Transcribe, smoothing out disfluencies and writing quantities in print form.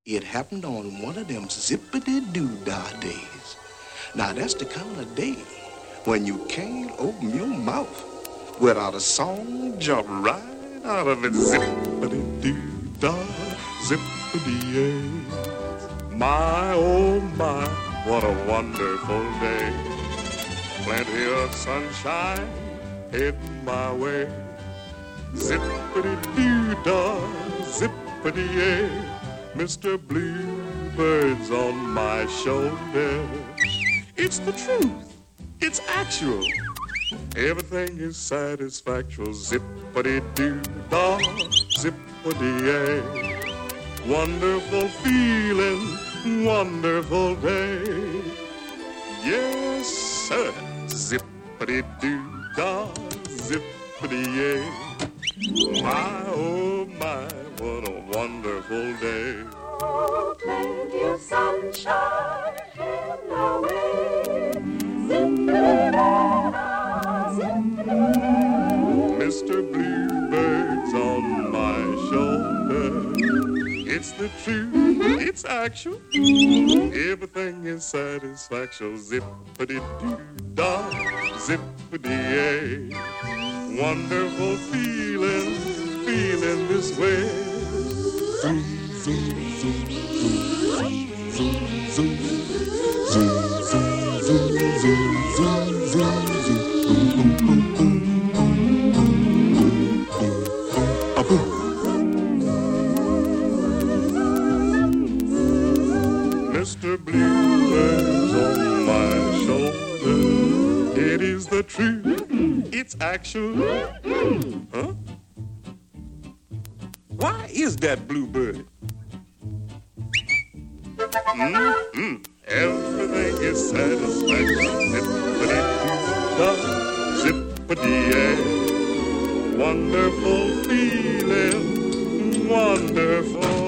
It happened on one of them zippity-doo-dah days. Now, that's the kind of day when you can't open your mouth without a song jump right out of it. Zippity-doo-dah, zippity-yay. My, oh my, what a wonderful day. Plenty of sunshine heading my way. Zippity-doo-dah, zippity-yay. Mr. Bluebird's on my shoulder. It's the truth. It's actual. Everything is satisfactual. Zippity-doo-dah, zippity-yay. Wonderful feeling, wonderful day. Yes, sir. Zippity-doo-dah, zippity-yay. My, oh my, what a wonderful day. Oh, plenty of sunshine in the way. Zippity-doo-dah, zippity-yay. Mr. Bluebird's on my shoulder. It's the truth, it's actual. Everything is satisfaction. Zippity-doo-dah, zippity-yay. Wonderful feeling, feeling this way. Zoom, zoom, zoom, zoom, zoom, zoom, zoom, zoom, zoom, zoom, zoom, zoom, zoom, boom, boom, boom, boom, boom, boom, boom, boom. Mr. Bluebird's on my shoulder. It is the truth. It's actual. Huh? Why is that Bluebird? Everything is satisfaction. Zippity-doo-dah, zippity-yay. Wonderful feeling, wonderful.